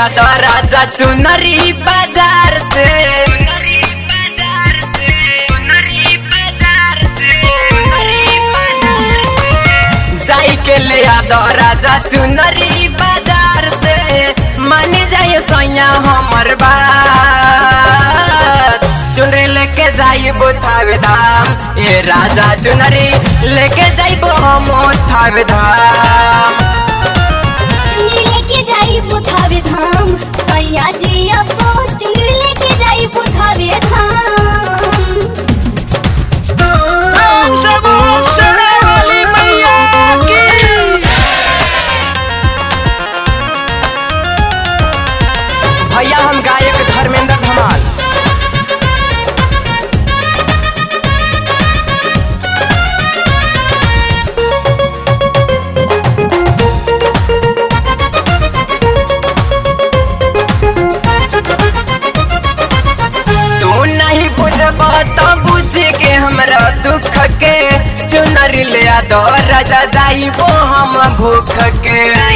आदा राजा चुनरी बाजार से जाई के ले आदा राजा चुनरी बाजार से मान जाए सैया हमर बात चुनरी लेके जाई थावे धाम ये राजा चुनरी लेके जाई हम थावे धाम लेके जाई थावे धाम सैया जी असो चुनरी लेके जाई थावे धाम भैया हम गायक धर्मेंद्र धमाल तू नहीं बुझब तो बुझ के हमरा दुख के चुनरी ले दो राजा जाइबो हम भूख के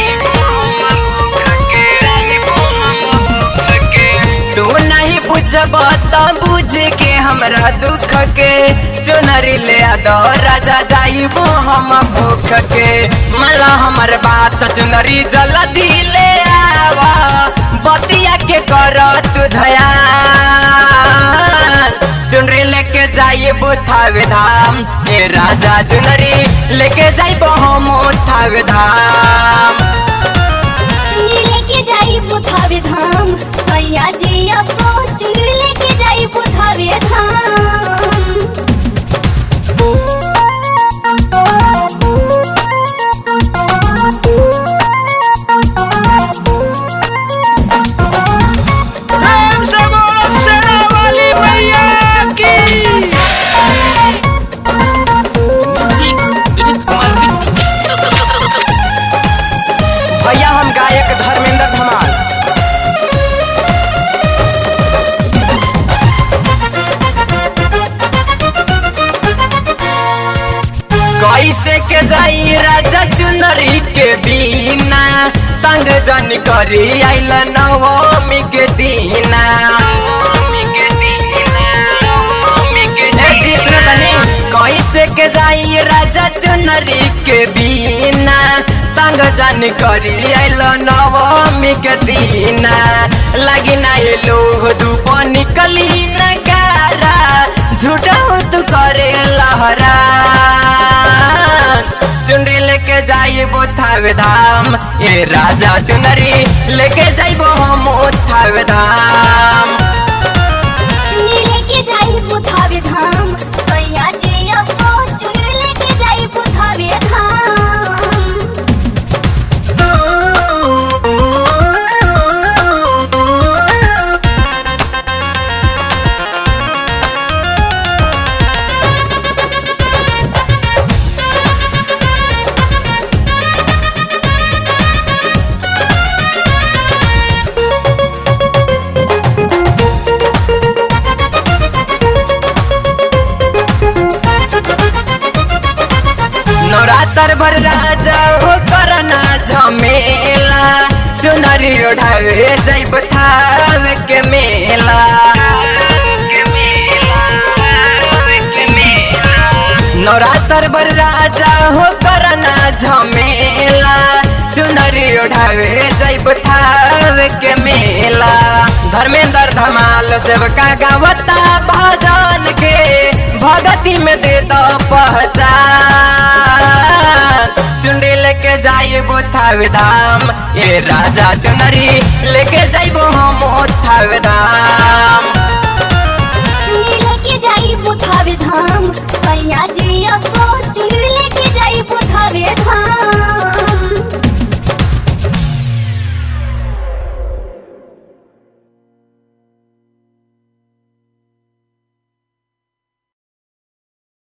तू नहीं बुझब तो बुझ के हमरा दुख के चुनरी ले दो राजा जाइबो हम भूख के मला हमर बात चुनरी जल्दी ले आवा बतिया के कर तू ध्यान चुनरी लेके जाइबो थावे धाम ए राजा चुनरी लेके जाइबो हम थावे धाम चुनरी लेके जाई थावे धाम सैया जी असो चुनरी लेके जाई थावे धाम भैया हम गायक धर्मेंद्र धमाल कैसे के जाई राजा चुनरी के बिना तंग जन करी आइल नवमी के दीना कैसे के जाई राजा चुनरी के बिना तंग जन करी आइल नवमी के दीना लगी ना लोह धूप निकली नगारा झूठा तू करे लहरा चुनरी लेके जाइबो थावे धाम ये राजा चुनरी लेके जाइबो हम थावे धाम चुनरी लेके जाई थावे धाम सैया जी असो चुनरी लेके जाई थावे धाम नवरात्र भर राजा हो करना झमेला चुनरी ओढ़ावे जाइब थावे के मेला नवरात्र भर राजा हो करना झमेला चुनरी ओढ़ावे जाइब थावे के मेला धर्मेंद्र धमाल सेवका गावता भजन के भगती में दे दो पहचान चुनरी लेके जाइबो थावे धाम ये राजा चुनरी लेके जाइबो हम थावे धाम चुनरी लेके जाई थावे धाम सैया जी